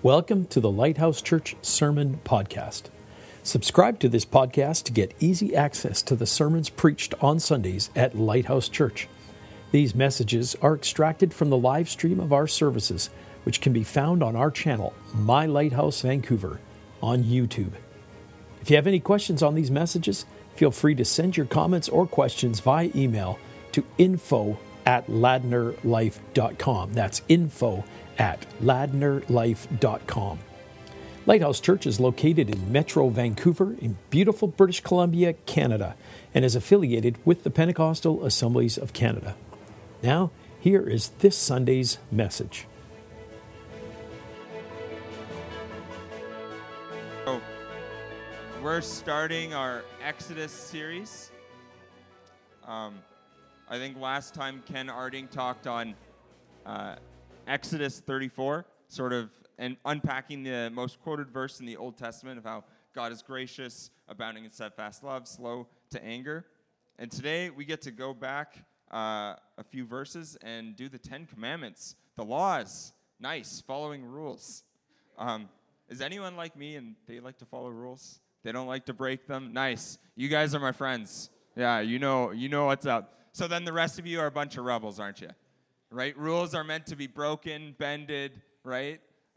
Welcome to the Lighthouse Church Sermon Podcast. Subscribe to this podcast to get easy access to the sermons preached on Sundays at Lighthouse Church. These messages are extracted from the live stream of our services, which can be found on our channel, My Lighthouse Vancouver, on YouTube. If you have any questions on these messages, feel free to send your comments or questions via email to info@ladnerlife.com. That's info@ladnerlife.com. Lighthouse Church is located in Metro Vancouver in beautiful British Columbia, Canada, and is affiliated with the Pentecostal Assemblies of Canada. Now, here is this Sunday's message. So, we're starting our Exodus series. I think last time Ken Arding talked on Exodus 34, sort of, and unpacking the most quoted verse in the Old Testament of how God is gracious, abounding in steadfast love, slow to anger. And today we get to go back a few verses and do the 10 Commandments, the laws. Nice, following rules. Is anyone like me and they like to follow rules? They don't like to break them? Nice. You guys are my friends. Yeah, you know what's up. So then the rest of you are a bunch of rebels, aren't you? Right? Rules are meant to be broken, bended, right?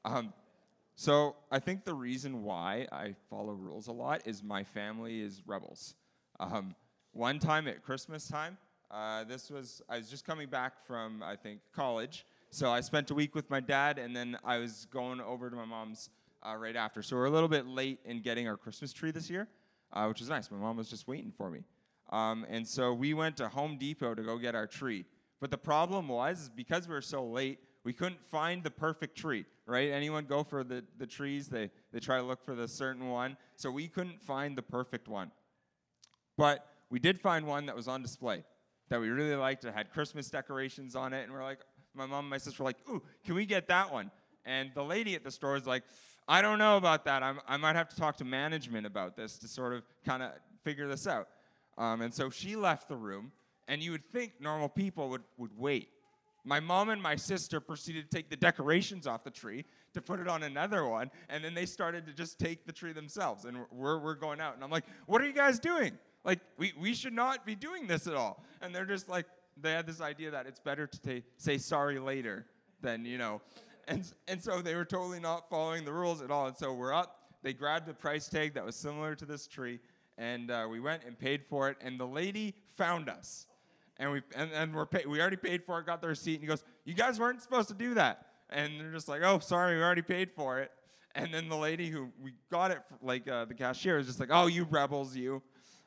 So I think the reason why I follow rules a lot is my family is rebels. One time at Christmas time, I was just coming back from, I think, college. So I spent a week with my dad, and then I was going over to my mom's right after. So we're a little bit late in getting our Christmas tree this year, which is nice. My mom was just waiting for me. And so we went to Home Depot to go get our tree. But the problem was, because we were so late, we couldn't find the perfect tree, right? Anyone go for the trees, they try to look for the certain one. So we couldn't find the perfect one. But we did find one that was on display that we really liked. It had Christmas decorations on it. And we're like, my mom and my sister were like, ooh, can we get that one? And the lady at the store is like, I don't know about that. I might have to talk to management about this to sort of kind of figure this out. And so she left the room, and you would think normal people would wait. My mom and my sister proceeded to take the decorations off the tree to put it on another one, and then they started to just take the tree themselves, and we're going out. And I'm like, what are you guys doing? Like, we should not be doing this at all. And they're just like, they had this idea that it's better to say sorry later than, And so they were totally not following the rules at all. And so we're up. They grabbed the price tag that was similar to this tree, and we went and paid for it. And the lady found us, and we already paid for it. Got the receipt, and he goes, "You guys weren't supposed to do that." And they're just like, "Oh, sorry, we already paid for it." And then the lady who we got it, the cashier, was just like, "Oh, you rebels, you."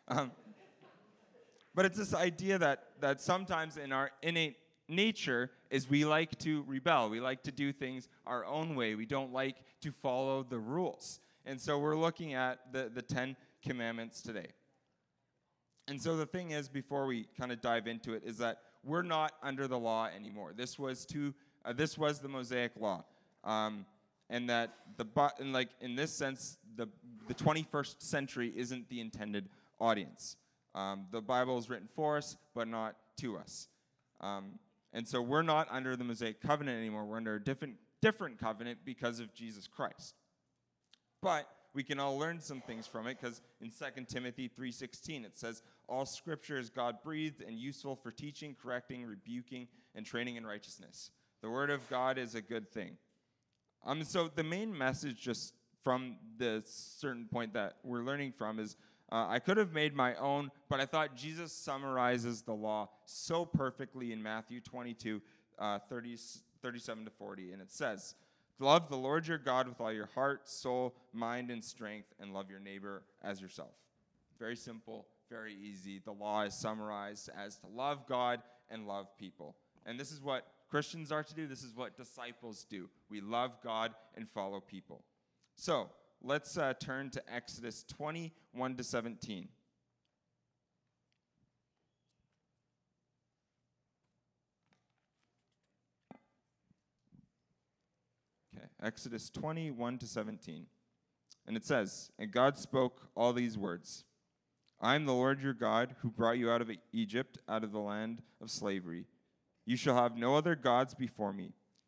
But it's this idea that sometimes in our innate nature is we like to rebel. We like to do things our own way. We don't like to follow the rules. And so we're looking at the 10 Commandments today. And so the thing is, before we kind of dive into it, is that we're not under the law anymore. This was the Mosaic Law, and that in this sense, the 21st century isn't the intended audience. The Bible is written for us, but not to us. And so we're not under the Mosaic covenant anymore. We're under a different covenant because of Jesus Christ. But we can all learn some things from it, because in 2 Timothy 3:16 it says, all Scripture is God-breathed and useful for teaching, correcting, rebuking, and training in righteousness. The Word of God is a good thing. So the main message just from the certain point that we're learning from is, I could have made my own, but I thought Jesus summarizes the law so perfectly in Matthew 22, 37 to 40, and it says, love the Lord your God with all your heart, soul, mind, and strength, and love your neighbor as yourself. Very simple, very easy. The law is summarized as to love God and love people. And this is what Christians are to do. This is what disciples do. We love God and follow people. So let's turn to Exodus 21 to 17. Exodus 21 to 17. And it says, and God spoke all these words. I am the Lord your God who brought you out of Egypt, out of the land of slavery. You shall have no other gods before me.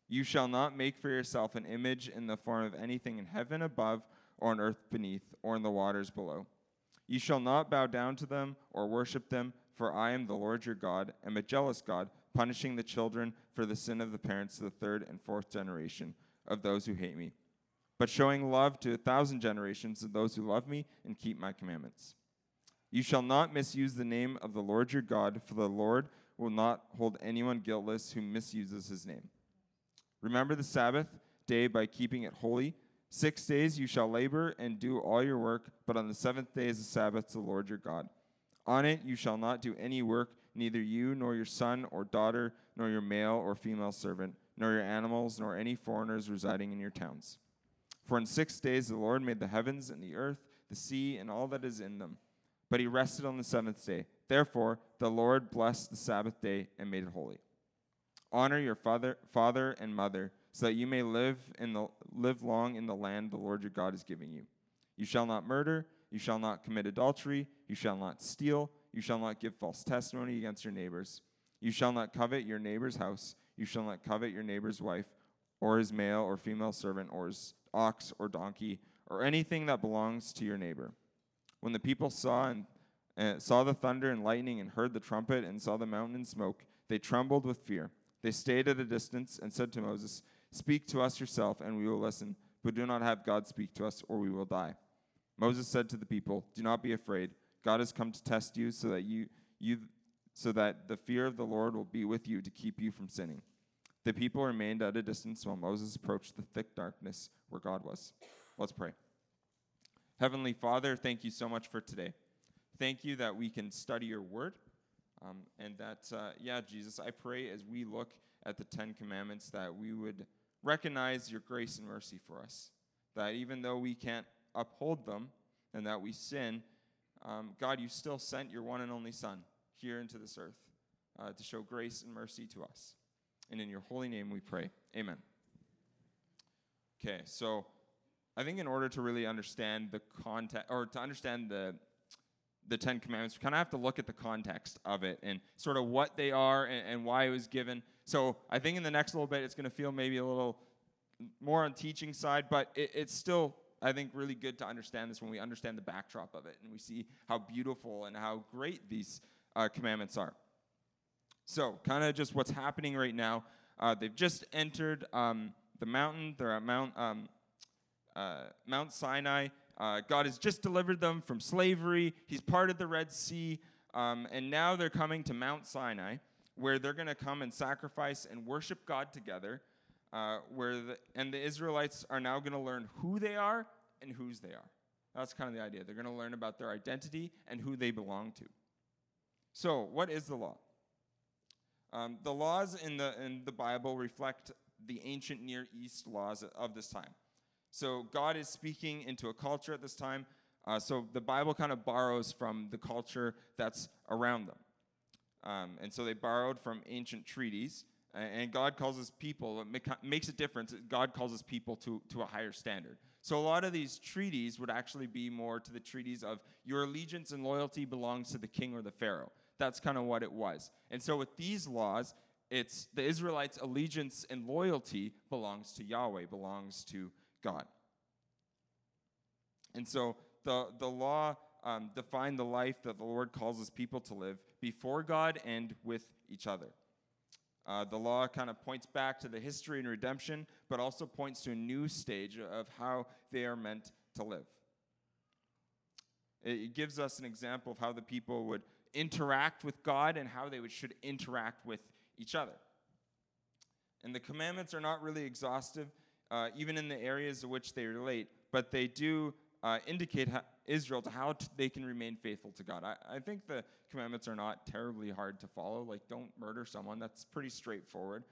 You shall not make for yourself an image in the form of anything in heaven above, or on earth beneath, or in the waters below. You shall not bow down to them or worship them, for I am the Lord your God, am a jealous God, punishing the children for the sin of the parents to the third and fourth generation of those who hate me, but showing love to 1,000 generations of those who love me and keep my commandments. You shall not misuse the name of the Lord your God, for the Lord will not hold anyone guiltless who misuses his name. Remember the Sabbath day by keeping it holy. 6 days you shall labor and do all your work, but on the seventh day is the Sabbath to the Lord your God. On it you shall not do any work, neither you nor your son or daughter, nor your male or female servant, nor your animals, nor any foreigners residing in your towns. For in 6 days the Lord made the heavens and the earth, the sea, and all that is in them. But he rested on the seventh day. Therefore the Lord blessed the Sabbath day and made it holy. Honor your father and mother, so that you may live long in the land the Lord your God is giving you. You shall not murder, you shall not commit adultery, you shall not steal, you shall not give false testimony against your neighbors. You shall not covet your neighbor's house, you shall not covet your neighbor's wife, or his male or female servant, or his ox or donkey, or anything that belongs to your neighbor. When the people saw the thunder and lightning and heard the trumpet and saw the mountain in smoke, they trembled with fear. They stayed at a distance and said to Moses, "Speak to us yourself, and we will listen, but do not have God speak to us, or we will die." Moses said to the people, "Do not be afraid. God has come to test you, so that the fear of the Lord will be with you to keep you from sinning." The people remained at a distance while Moses approached the thick darkness where God was. Let's pray. Heavenly Father, thank you so much for today. Thank you that we can study your word. And that, Jesus, I pray as we look at the Ten Commandments that we would recognize your grace and mercy for us. That even though we can't uphold them and that we sin, God, you still sent your one and only Son here into this earth to show grace and mercy to us. And in your holy name we pray. Amen. Okay, so I think in order to really understand the context, or to understand the Ten Commandments, we kind of have to look at the context of it and sort of what they are and why it was given. So I think in the next little bit, it's going to feel maybe a little more on teaching side, but it's still, I think, really good to understand this when we understand the backdrop of it and we see how beautiful and how great these commandments are. So kind of just what's happening right now. They've just entered the mountain. They're at Mount Sinai. God has just delivered them from slavery. He's parted the Red Sea. And now they're coming to Mount Sinai, where they're going to come and sacrifice and worship God together, and the Israelites are now going to learn who they are and whose they are. That's kind of the idea. They're going to learn about their identity and who they belong to. So, what is the law? The laws in the Bible reflect the ancient Near East laws of this time. So God is speaking into a culture at this time. So the Bible kind of borrows from the culture that's around them. And so they borrowed from ancient treaties. And God calls his people, it makes a difference. God calls his people to a higher standard. So a lot of these treaties would actually be more to the treaties of your allegiance and loyalty belongs to the king or the pharaoh. That's kind of what it was. And so with these laws, it's the Israelites' allegiance and loyalty belongs to Yahweh, belongs to God. And so the law defined the life that the Lord calls his people to live before God and with each other. The law kind of points back to the history and redemption, but also points to a new stage of how they are meant to live. It gives us an example of how the people would interact with God and how they should interact with each other. And the commandments are not really exhaustive, even in the areas in which they relate, but they do indicate Israel to how they can remain faithful to God. I think the commandments are not terribly hard to follow. Like, don't murder someone. That's pretty straightforward.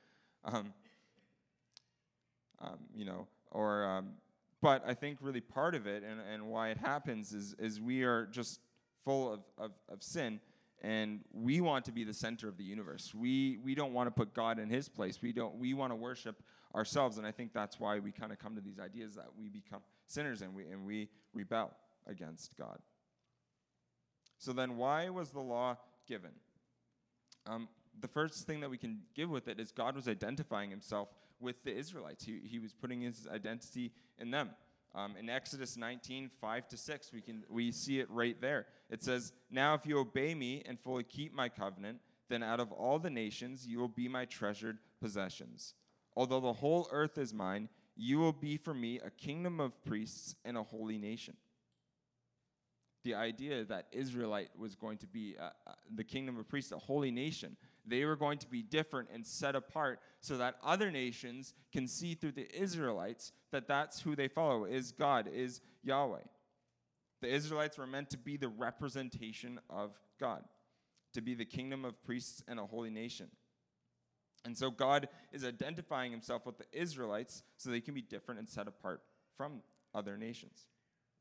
But I think really part of it and why it happens is we are just full of sin, and we want to be the center of the universe. We don't want to put God in his place. We want to worship ourselves, and I think that's why we kind of come to these ideas that we become sinners and we rebel against God. So then why was the law given? the first thing that we can give with it is God was identifying himself with the Israelites. He was putting his identity in them. In Exodus 19, 5-6, we see it right there. It says, "Now if you obey me and fully keep my covenant, then out of all the nations you will be my treasured possessions. Although the whole earth is mine, you will be for me a kingdom of priests and a holy nation." The idea that Israelite was going to be the kingdom of priests, a holy nation. They were going to be different and set apart so that other nations can see through the Israelites that that's who they follow, is God, is Yahweh. The Israelites were meant to be the representation of God, to be the kingdom of priests and a holy nation. And so God is identifying himself with the Israelites so they can be different and set apart from other nations.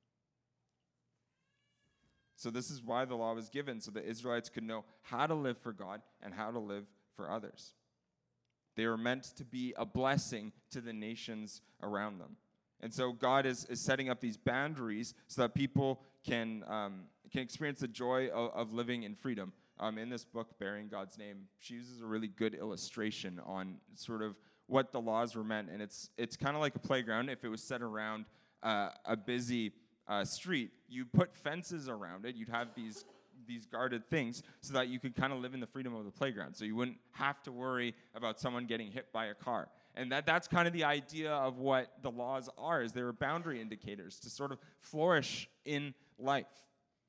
So this is why the law was given, so the Israelites could know how to live for God and how to live for others. They were meant to be a blessing to the nations around them. And so God is setting up these boundaries so that people can experience the joy of living in freedom. In this book, Bearing God's Name, she uses a really good illustration on sort of what the laws were meant. And it's kind of like a playground. If it was set around a busy street, you put fences around it. You'd have these guarded things so that you could kind of live in the freedom of the playground. So you wouldn't have to worry about someone getting hit by a car. And that's kind of the idea of what the laws are, is they're boundary indicators to sort of flourish in life.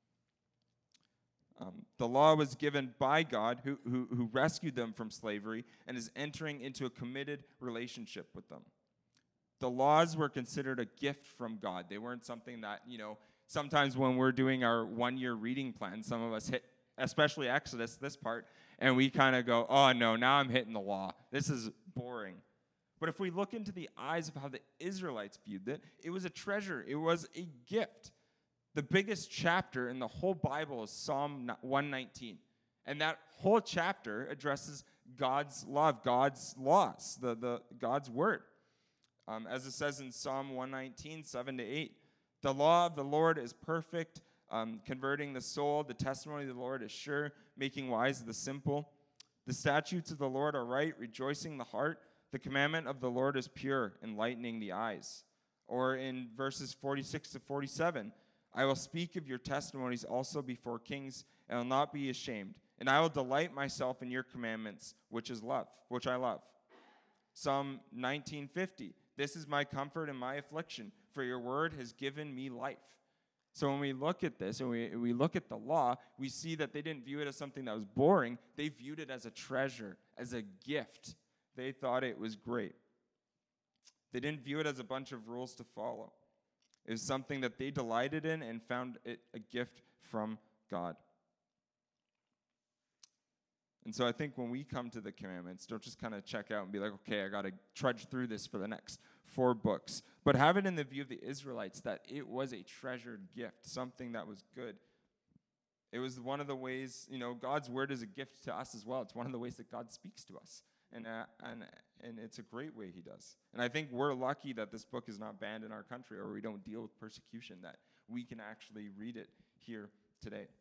The law was given by God who rescued them from slavery and is entering into a committed relationship with them. The laws were considered a gift from God. They weren't something that, sometimes when we're doing our one-year reading plan, some of us hit, especially Exodus, this part, and we kind of go, oh no, now I'm hitting the law. This is boring. But if we look into the eyes of how the Israelites viewed it, it was a treasure. It was a gift. The biggest chapter in the whole Bible is Psalm 119. And that whole chapter addresses God's love, God's laws, the God's word. As it says in Psalm 119, 7-8, "The law of the Lord is perfect, converting the soul. The testimony of the Lord is sure, making wise the simple. The statutes of the Lord are right, rejoicing the heart. The commandment of the Lord is pure, enlightening the eyes." Or in verses 46-47, "I will speak of your testimonies also before kings, and will not be ashamed. And I will delight myself in your commandments, which I love." Psalm 19:50, "This is my comfort in my affliction, for your word has given me life." So when we look at this and we look at the law, we see that they didn't view it as something that was boring. They viewed it as a treasure, as a gift. They thought it was great. They didn't view it as a bunch of rules to follow. It was something that they delighted in and found it a gift from God. And so I think when we come to the commandments, don't just kind of check out and be like, okay, I got to trudge through this for the next 4 books. But have it in the view of the Israelites that it was a treasured gift, something that was good. It was one of the ways, God's word is a gift to us as well. It's one of the ways that God speaks to us. And it's a great way he does. And I think we're lucky that this book is not banned in our country, or we don't deal with persecution, that we can actually read it here today.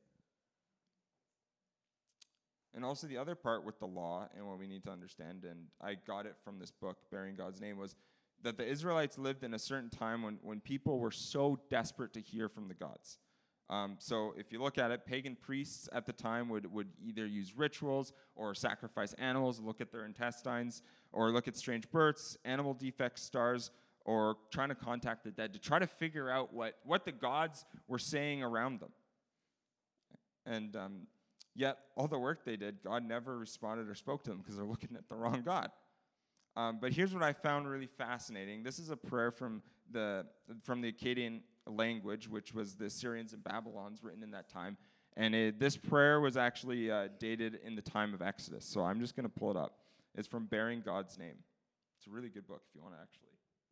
And also the other part with the law and what we need to understand, and I got it from this book, Bearing God's Name, was that the Israelites lived in a certain time when people were so desperate to hear from the gods. So if you look at it, pagan priests at the time would either use rituals or sacrifice animals, look at their intestines, or look at strange births, animal defects, stars, or trying to contact the dead to try to figure out what the gods were saying around them. And yet, all the work they did, God never responded or spoke to them because they're looking at the wrong God. But here's what I found really fascinating. This is a prayer from the Akkadian language, which was the Assyrians and Babylons written in that time. And this prayer was actually dated in the time of Exodus. So I'm just going to pull it up. It's from Bearing God's Name. It's a really good book if you want to actually.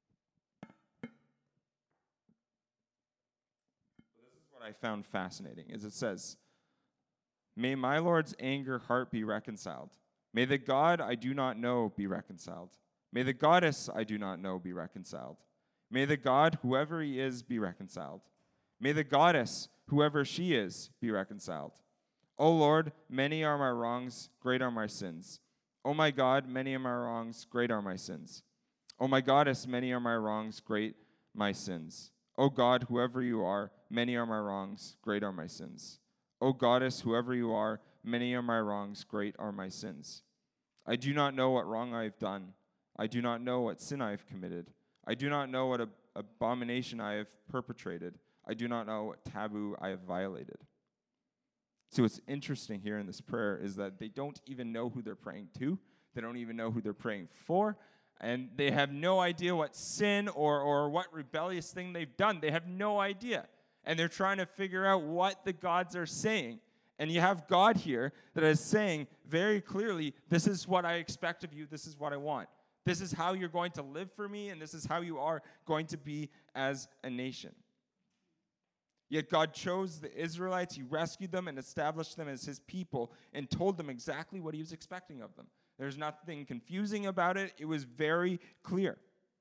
So this is what I found fascinating, is it says, "May my Lord's anger heart be reconciled. May the God I do not know be reconciled. May the goddess I do not know be reconciled. May the God, whoever he is, be reconciled. May the goddess, whoever she is, be reconciled. O Lord, many are my wrongs, great are my sins. O my God, many are my wrongs, great are my sins. O my goddess, many are my wrongs, great my sins. O God, whoever you are, many are my wrongs, great are my sins. O goddess, whoever you are, many are my wrongs, great are my sins. I do not know what wrong I have done. I do not know what sin I have committed. I do not know what abomination I have perpetrated. I do not know what taboo I have violated. So what's interesting here in this prayer is that they don't even know who they're praying to. They don't even know who they're praying for. And they have no idea what sin or what rebellious thing they've done. They have no idea. And they're trying to figure out what the gods are saying. And you have God here that is saying very clearly, this is what I expect of you. This is what I want. This is how you're going to live for me. And this is how you are going to be as a nation. Yet God chose the Israelites, he rescued them and established them as his people and told them exactly what he was expecting of them. There's nothing confusing about it. It was very clear.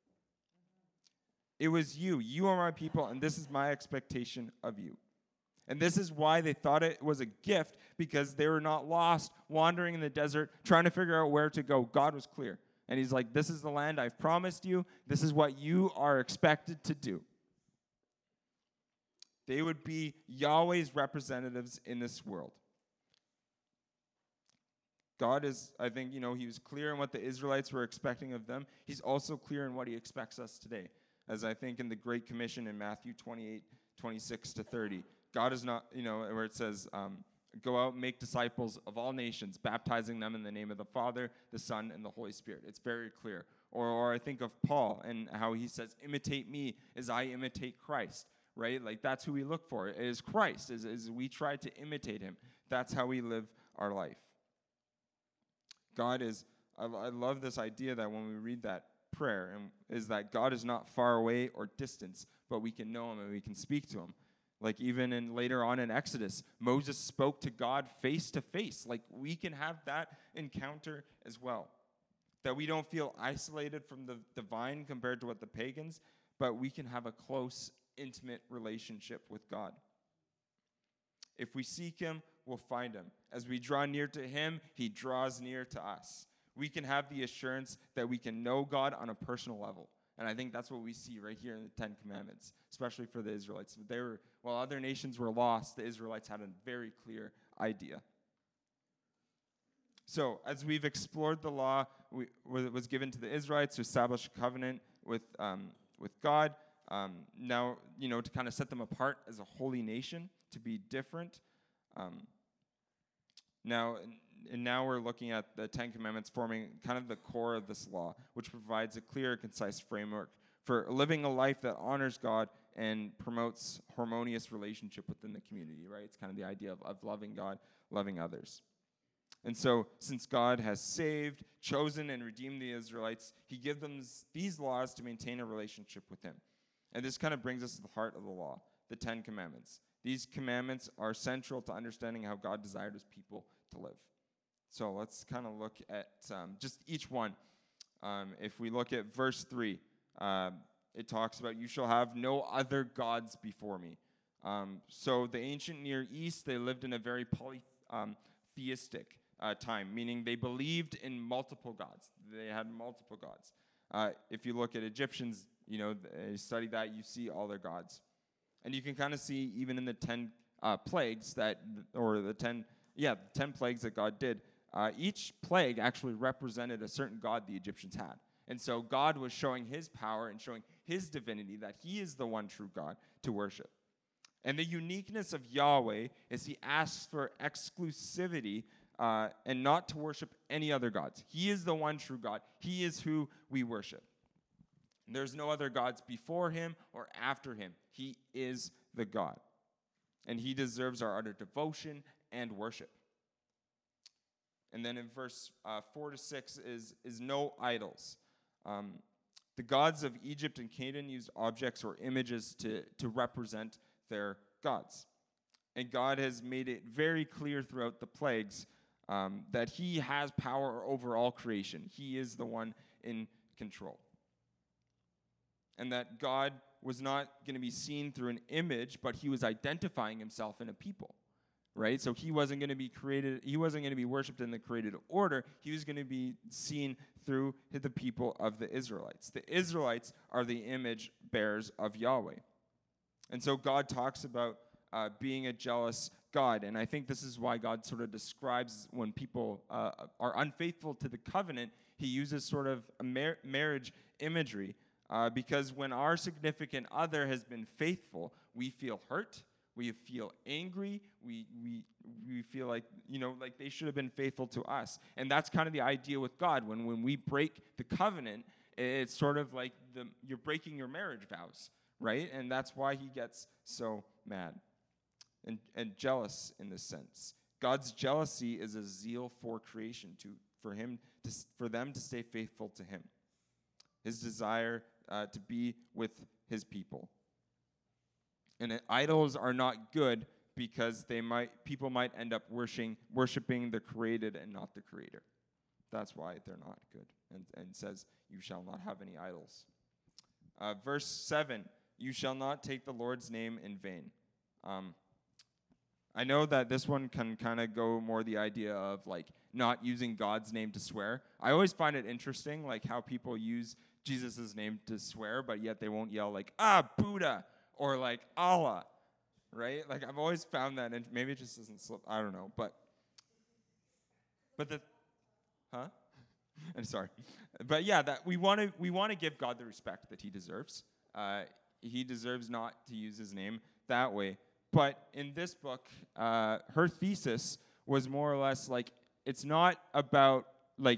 It was you. You are my people, and this is my expectation of you. And this is why they thought it was a gift, because they were not lost, wandering in the desert, trying to figure out where to go. God was clear. And he's like, this is the land I've promised you. This is what you are expected to do. They would be Yahweh's representatives in this world. God is, I think, he was clear in what the Israelites were expecting of them. He's also clear in what he expects us today. As I think in the Great Commission in Matthew 28:26-30, God is not, where it says, go out and make disciples of all nations, baptizing them in the name of the Father, the Son, and the Holy Spirit. It's very clear. Or I think of Paul and how he says, imitate me as I imitate Christ. Right? Like that's who we look for. It is Christ. As we try to imitate him. That's how we live our life. God is, I love this idea that when we read that prayer, and is that God is not far away or distant, but we can know him and we can speak to him. Like even later on in Exodus, Moses spoke to God face to face. Like we can have that encounter as well. That we don't feel isolated from the divine compared to what the pagans, but we can have a close intimate relationship with God. If we seek him, we'll find him. As we draw near to him, he draws near to us. We can have the assurance that we can know God on a personal level. And I think that's what we see right here in the Ten Commandments, especially for the Israelites. While other nations were lost, the Israelites had a very clear idea. So, as we've explored the law, was given to the Israelites to establish a covenant with God. Now, to kind of set them apart as a holy nation, to be different. Now we're looking at the Ten Commandments forming kind of the core of this law, which provides a clear, concise framework for living a life that honors God and promotes harmonious relationship within the community, right? It's kind of the idea of loving God, loving others. And so, since God has saved, chosen, and redeemed the Israelites, he gives them these laws to maintain a relationship with him. And this kind of brings us to the heart of the law, the Ten Commandments. These commandments are central to understanding how God desired his people to live. So let's kind of look at just each one. If we look at verse 3, it talks about, you shall have no other gods before me. So the ancient Near East, they lived in a very polytheistic time, meaning they believed in multiple gods. They had multiple gods. If you look at Egyptians, you study that, you see all their gods. And you can kind of see even in the 10 plagues the 10 plagues that God did, each plague actually represented a certain god the Egyptians had. And so God was showing his power and showing his divinity, that he is the one true God to worship. And the uniqueness of Yahweh is he asks for exclusivity and not to worship any other gods. He is the one true God. He is who we worship. There's no other gods before him or after him. He is the God. And he deserves our utter devotion and worship. And then in verse 4-6 is no idols. The gods of Egypt and Canaan used objects or images to represent their gods. And God has made it very clear throughout the plagues that he has power over all creation. He is the one in control. And that God was not going to be seen through an image, but he was identifying himself in a people. right? So he wasn't going to be created, he wasn't going to be worshipped in the created order. He was going to be seen through the people of the Israelites. The Israelites are the image bearers of Yahweh. And so God talks about being a jealous God. And I think this is why God sort of describes when people are unfaithful to the covenant, he uses sort of a marriage imagery. Because when our significant other has been faithful, we feel hurt, we feel angry, we feel like, like they should have been faithful to us. And that's kind of the idea with God. When we break the covenant, it's sort of like you're breaking your marriage vows, right? And that's why he gets so mad and jealous in this sense. God's jealousy is a zeal for creation, for them to stay faithful to him. His desire to be with his people. And idols are not good because people might end up worshiping the created and not the creator. That's why they're not good. And says, you shall not have any idols. Verse 7, you shall not take the Lord's name in vain. I know that this one can kind of go more the idea of like not using God's name to swear. I always find it interesting, like how people use Jesus' name to swear, but yet they won't yell like, Buddha, or like Allah, right? Like I've always found that, and maybe it just doesn't slip, I don't know, but I'm sorry. But yeah, that we want to give God the respect that he deserves. He deserves not to use his name that way. But in this book, her thesis was more or less like it's not about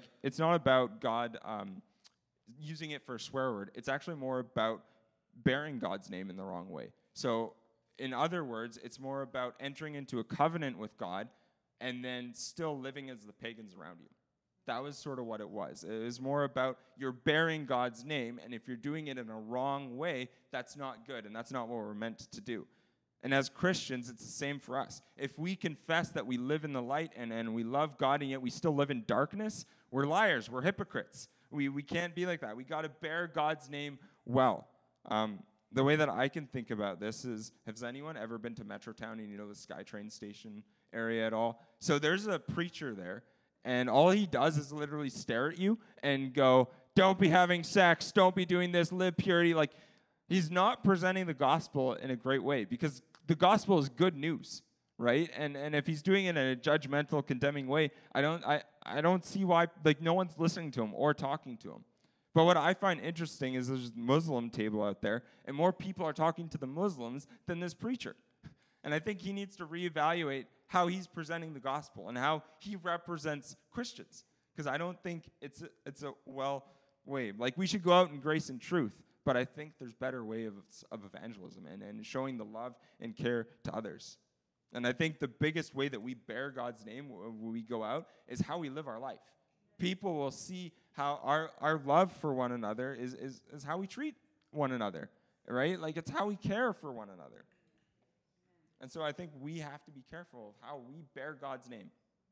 God using it for a swear word. It's actually more about bearing God's name in the wrong way. So, in other words, it's more about entering into a covenant with God and then still living as the pagans around you. That was sort of what it was. It was more about you're bearing God's name, and if you're doing it in a wrong way, that's not good, and that's not what we're meant to do. And as Christians, it's the same for us. If we confess that we live in the light and we love God and yet we still live in darkness, we're liars, we're hypocrites. We can't be like that. We got to bear God's name well. The way that I can think about this is, has anyone ever been to Metrotown and the SkyTrain station area at all? So there's a preacher there, and all he does is literally stare at you and go, don't be having sex, don't be doing this, live purity. Like, he's not presenting the gospel in a great way because the gospel is good news, right? And if he's doing it in a judgmental, condemning way, I don't see why no one's listening to him or talking to him. But what I find interesting is there's a Muslim table out there, and more people are talking to the Muslims than this preacher. And I think he needs to reevaluate how he's presenting the gospel and how he represents Christians, because I don't think it's a way. Like, we should go out in grace and truth. But I think there's better way of evangelism and showing the love and care to others. And I think the biggest way that we bear God's name when we go out is how we live our life. People will see how our love for one another is how we treat one another, right? Like, it's how we care for one another. And so I think we have to be careful of how we bear God's name.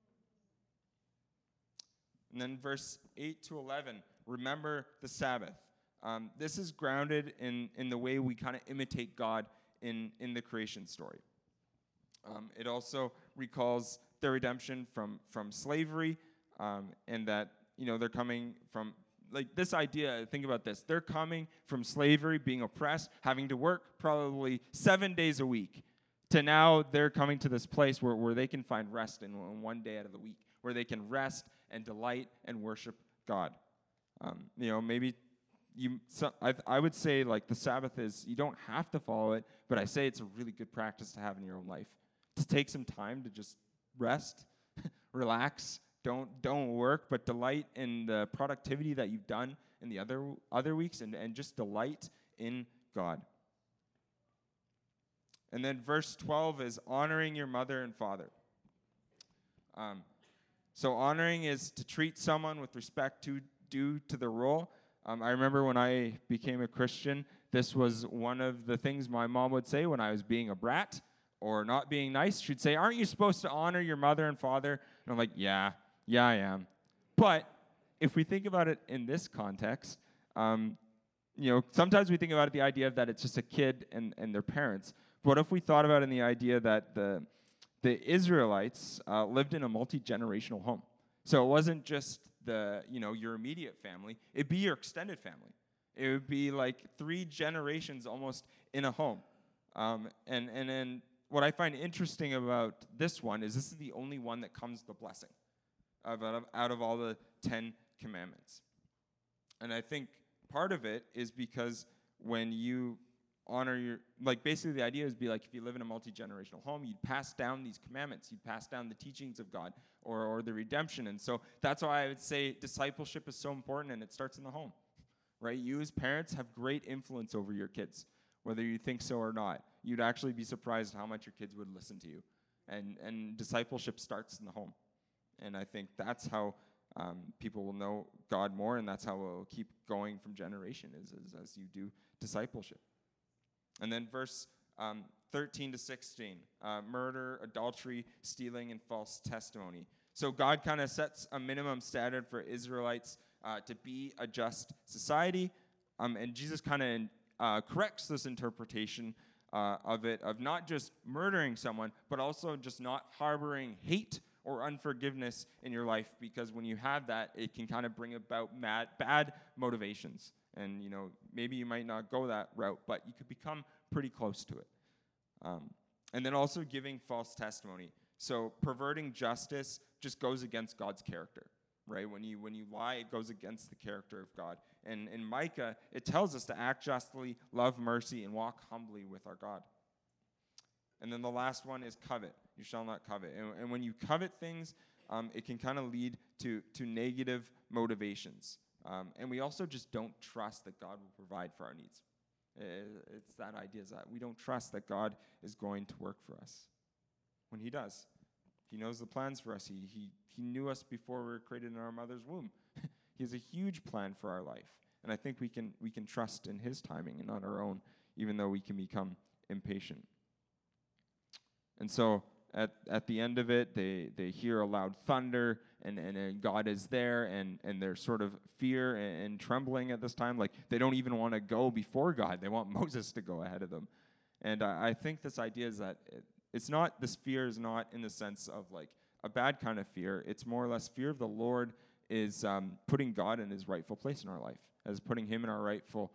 And then verse 8 to 11, remember the Sabbath. This is grounded in the way we kind of imitate God in the creation story. It also recalls their redemption from slavery, and that they're coming from this idea. Think about this: they're coming from slavery, being oppressed, having to work probably 7 days a week, to now they're coming to this place where they can find rest in one day out of the week, where they can rest and delight and worship God. Maybe. I would say the Sabbath is, you don't have to follow it, but I say it's a really good practice to have in your own life. To take some time to just rest, relax, don't work, but delight in the productivity that you've done in the other weeks, and just delight in God. And then verse 12 is honoring your mother and father. So honoring is to treat someone with respect due to their role. I remember when I became a Christian, this was one of the things my mom would say when I was being a brat or not being nice. She'd say, aren't you supposed to honor your mother and father? And I'm like, yeah, I am. But if we think about it in this context, sometimes we think about it the idea that it's just a kid and their parents. But what if we thought about it in the idea that the the Israelites lived in a multi-generational home. So it wasn't just your immediate family. It'd be your extended family. It would be like 3 generations almost in a home. And then what I find interesting about this one is this is the only one that comes the blessing out of all the 10 commandments. And I think part of it is because when you honor basically the idea is if you live in a multi-generational home, you'd pass down these commandments, you'd pass down the teachings of God or the redemption. And so that's why I would say discipleship is so important, and it starts in the home, right? You as parents have great influence over your kids, whether you think so or not. You'd actually be surprised how much your kids would listen to you. And discipleship starts in the home. And I think that's how people will know God more, and that's how it will keep going from generation is as you do discipleship. And then verse 13 to 16, murder, adultery, stealing, and false testimony. So God kind of sets a minimum standard for Israelites to be a just society, and Jesus kind of corrects this interpretation of not just murdering someone, but also just not harboring hate or unforgiveness in your life, because when you have that, it can kind of bring about bad motivations. And, maybe you might not go that route, but you could become pretty close to it. And then also giving false testimony. So perverting justice just goes against God's character, right? When you lie, it goes against the character of God. And in Micah, it tells us to act justly, love mercy, and walk humbly with our God. And then the last one is covet. You shall not covet. And when you covet things, it can kind of lead to negative motivations. And we also just don't trust that God will provide for our needs. It's that idea is that we don't trust that God is going to work for us. When he does. He knows the plans for us. He knew us before we were created in our mother's womb. He has a huge plan for our life. And I think we can trust in his timing and not our own, even though we can become impatient. And so at the end of it, they hear a loud thunder, and God is there, and there's sort of fear and trembling at this time. Like, they don't even want to go before God. They want Moses to go ahead of them. And I think this idea is that this fear is not in the sense of like a bad kind of fear. It's more or less fear of the Lord is putting God in his rightful place in our life, as putting him in our rightful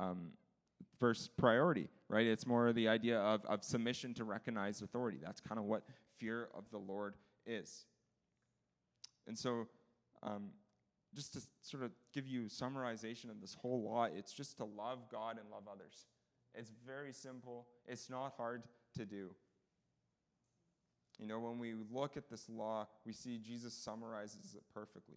first priority, right? It's more the idea of submission to recognized authority. That's kind of what fear of the Lord is. And so just to sort of give you summarization of this whole law, it's just to love God and love others. It's very simple. It's not hard to do. When we look at this law, we see Jesus summarizes it perfectly.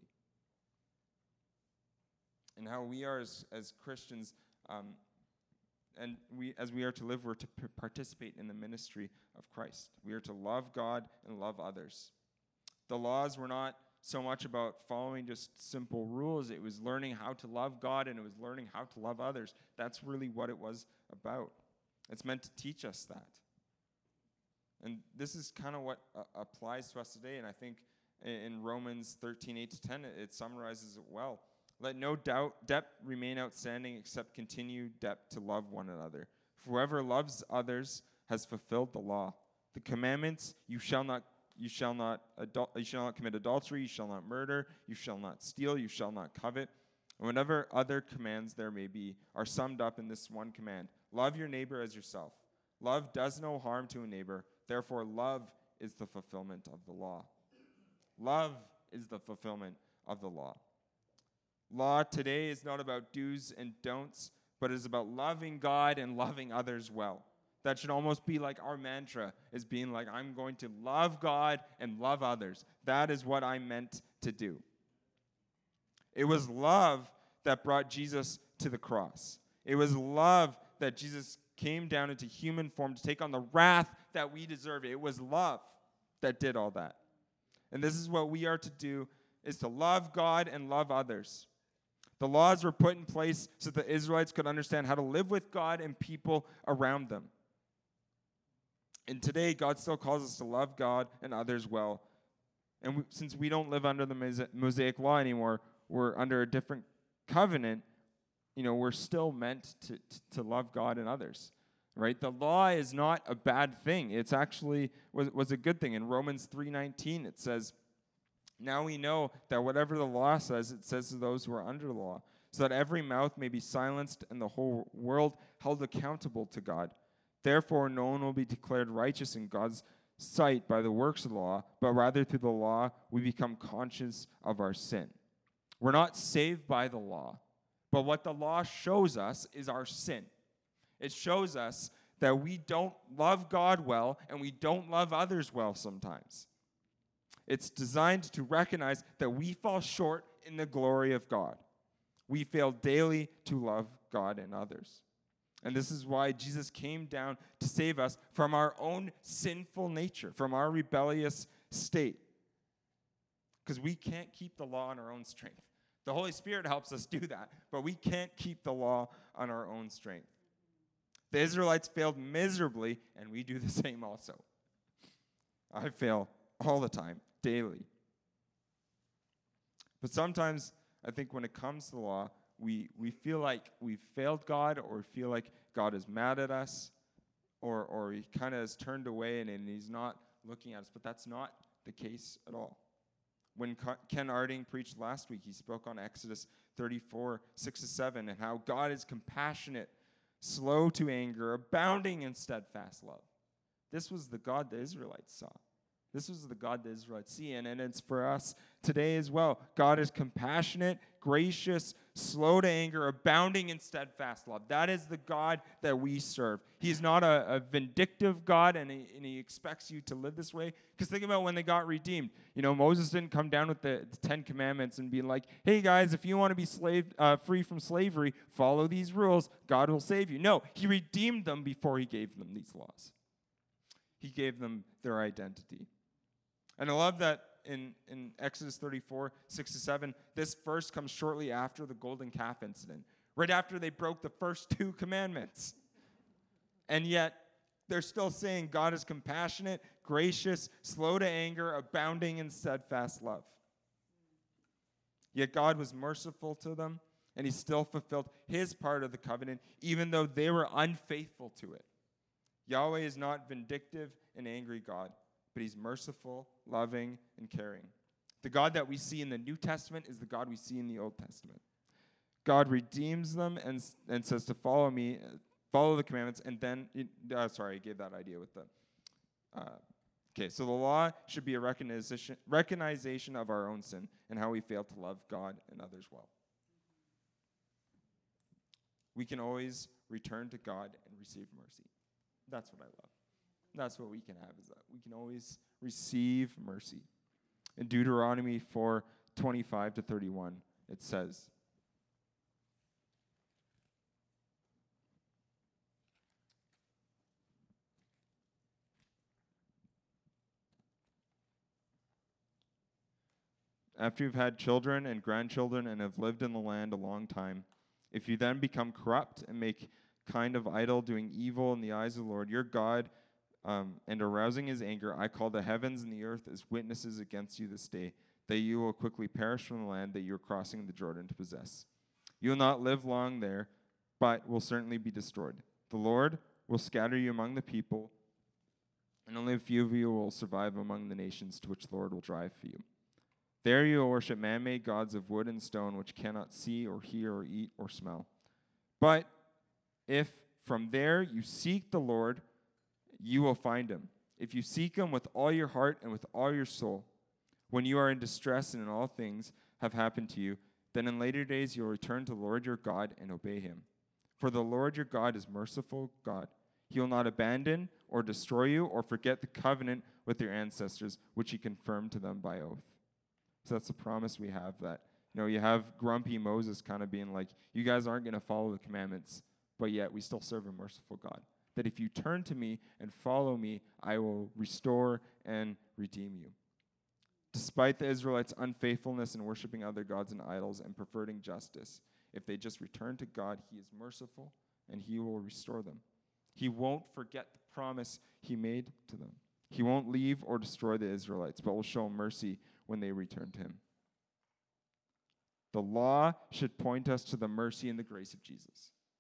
And how we are as Christians, and as we are to live, we're to participate in the ministry of Christ. We are to love God and love others. The laws were not so much about following just simple rules. It was learning how to love God, and it was learning how to love others. That's really what it was about. It's meant to teach us that. And this is kind of what applies to us today, and I think in Romans 13, 8-10, it summarizes it well. Let no debt remain outstanding except continued debt to love one another. For whoever loves others has fulfilled the law. The commandments, you shall not commit adultery, you shall not murder, you shall not steal, you shall not covet, and whatever other commands there may be are summed up in this one command. Love your neighbor as yourself. Love does no harm to a neighbor. Therefore, love is the fulfillment of the law. Love is the fulfillment of the law. Law today is not about do's and don'ts, but is about loving God and loving others well. That should almost be like our mantra, is being like, I'm going to love God and love others. That is what I'm meant to do. It was love that brought Jesus to the cross. It was love that Jesus came down into human form to take on the wrath that we deserve. It was love that did all that. And this is what we are to do, is to love God and love others. The laws were put in place so the Israelites could understand how to live with God and people around them. And today, God still calls us to love God and others well. And since we don't live under the Mosaic law anymore, we're under a different covenant. We're still meant to love God and others. right? The law is not a bad thing. It's actually was a good thing. In Romans 3:19, it says, now we know that whatever the law says, it says to those who are under the law, so that every mouth may be silenced and the whole world held accountable to God. Therefore, no one will be declared righteous in God's sight by the works of the law, but rather through the law we become conscious of our sin. We're not saved by the law, but what the law shows us is our sin. It shows us that we don't love God well and we don't love others well sometimes. It's designed to recognize that we fall short in the glory of God. We fail daily to love God and others. And this is why Jesus came down to save us from our own sinful nature, from our rebellious state. Because we can't keep the law on our own strength. The Holy Spirit helps us do that, but we can't keep the law on our own strength. The Israelites failed miserably, and we do the same also. I fail all the time, daily. But sometimes, I think when it comes to the law, we feel like we've failed God, or we feel like God is mad at us, or he kind of has turned away and he's not looking at us. But that's not the case at all. When Ken Arding preached last week, he spoke on Exodus 34, 6-7, and how God is compassionate, slow to anger, abounding in steadfast love. This was the God the Israelites saw. This was the God the Israelites see, and it's for us today as well. God is compassionate, gracious, slow to anger, abounding in steadfast love. That is the God that we serve. He's not a vindictive God, and he expects you to live this way. Because think about when they got redeemed. You know, Moses didn't come down with the 10 Commandments and be like, hey guys, if you want to be free from slavery, follow these rules. God will save you. No, he redeemed them before he gave them these laws. He gave them their identity. And I love that in Exodus 34, 6-7, this verse comes shortly after the golden calf incident, right after they broke the first 2 commandments. And yet, they're still saying God is compassionate, gracious, slow to anger, abounding in steadfast love. Yet God was merciful to them, and he still fulfilled his part of the covenant, even though they were unfaithful to it. Yahweh is not vindictive and angry God, but he's merciful, loving, and caring. The God that we see in the New Testament is the God we see in the Old Testament. God redeems them and says to follow me, follow the commandments, and then, I gave that idea with the, so the law should be a recognition of our own sin and how we fail to love God and others well. We can always return to God and receive mercy. That's what I love. That's what we can have, is that we can always receive mercy. In Deuteronomy 4:25-31, it says, after you've had children and grandchildren and have lived in the land a long time, if you then become corrupt and make kind of idol, doing evil in the eyes of the Lord your God, and arousing his anger, I call the heavens and the earth as witnesses against you this day, that you will quickly perish from the land that you are crossing the Jordan to possess. You will not live long there, but will certainly be destroyed. The Lord will scatter you among the people, and only a few of you will survive among the nations to which the Lord will drive for you. There you will worship man-made gods of wood and stone, which cannot see or hear or eat or smell. But if from there you seek the Lord, you will find him. If you seek him with all your heart and with all your soul, when you are in distress and in all things have happened to you, then in later days you will return to the Lord your God and obey him. For the Lord your God is merciful God. He will not abandon or destroy you or forget the covenant with your ancestors, which he confirmed to them by oath. So that's the promise we have, that, you have grumpy Moses kind of being like, you guys aren't going to follow the commandments, but yet we still serve a merciful God. That if you turn to me and follow me, I will restore and redeem you. Despite the Israelites' unfaithfulness in worshiping other gods and idols and perverting justice, if they just return to God, he is merciful and he will restore them. He won't forget the promise he made to them. He won't leave or destroy the Israelites, but will show mercy when they return to him. The law should point us to the mercy and the grace of Jesus.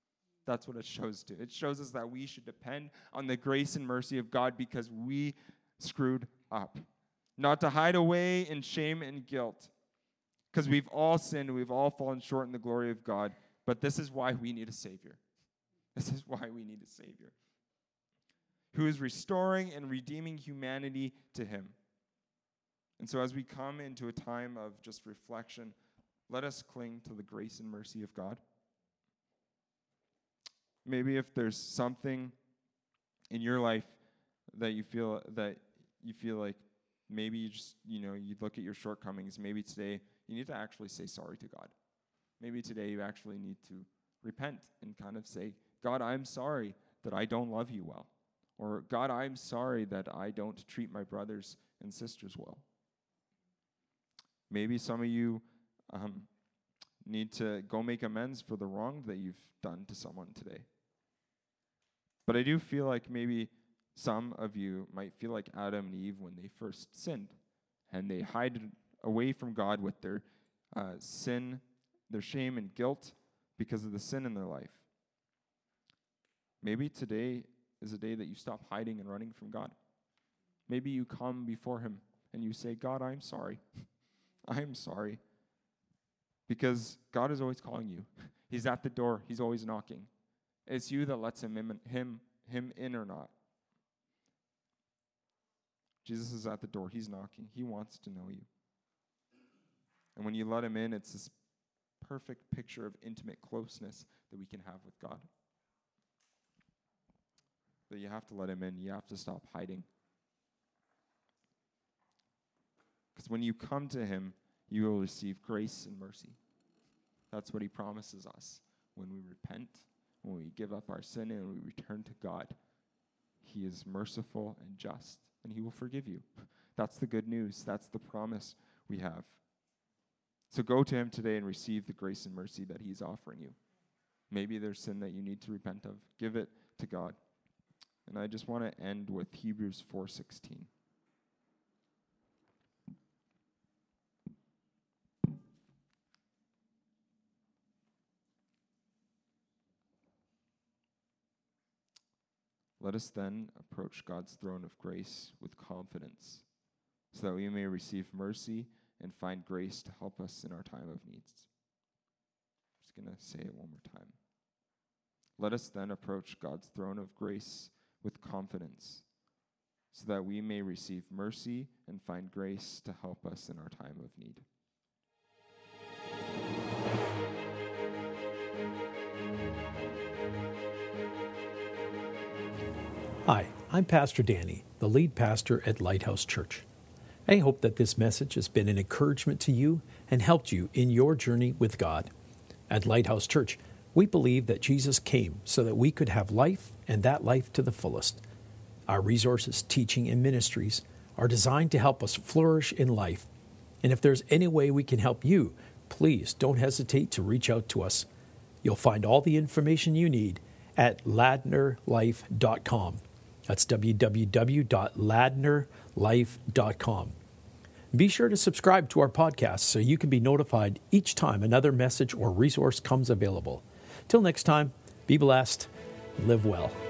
That's what it shows to. It shows us that we should depend on the grace and mercy of God because we screwed up. Not to hide away in shame and guilt. Because we've all sinned, we've all fallen short in the glory of God. But this is why we need a Savior. This is why we need a Savior. Who is restoring and redeeming humanity to him. And so as we come into a time of just reflection, let us cling to the grace and mercy of God. Maybe if there's something in your life that you feel like maybe you look at your shortcomings, maybe today you need to actually say sorry to God. Maybe today you actually need to repent and kind of say, God, I'm sorry that I don't love you well. Or God, I'm sorry that I don't treat my brothers and sisters well. Maybe some of you need to go make amends for the wrong that you've done to someone today. But I do feel like maybe some of you might feel like Adam and Eve when they first sinned, and they hide away from God with their sin, their shame and guilt because of the sin in their life. Maybe today is a day that you stop hiding and running from God. Maybe you come before him and you say, God, I'm sorry. I'm sorry. Because God is always calling you. He's at the door. He's always knocking. It's you that lets him in or not. Jesus is at the door. He's knocking. He wants to know you. And when you let him in, it's this perfect picture of intimate closeness that we can have with God. But you have to let him in. You have to stop hiding. Because when you come to him, you will receive grace and mercy. That's what he promises us. When we repent, when we give up our sin and we return to God, he is merciful and just, and he will forgive you. That's the good news. That's the promise we have. So go to him today and receive the grace and mercy that he's offering you. Maybe there's sin that you need to repent of. Give it to God. And I just want to end with Hebrews 4:16. Let us then approach God's throne of grace with confidence, so that we may receive mercy and find grace to help us in our time of needs. I'm just going to say it one more time. Let us then approach God's throne of grace with confidence, so that we may receive mercy and find grace to help us in our time of need. Hi, I'm Pastor Danny, the lead pastor at Lighthouse Church. I hope that this message has been an encouragement to you and helped you in your journey with God. At Lighthouse Church, we believe that Jesus came so that we could have life and that life to the fullest. Our resources, teaching, and ministries are designed to help us flourish in life. And if there's any way we can help you, please don't hesitate to reach out to us. You'll find all the information you need at ladnerlife.com. That's www.ladnerlife.com. Be sure to subscribe to our podcast so you can be notified each time another message or resource comes available. Till next time, be blessed, live well.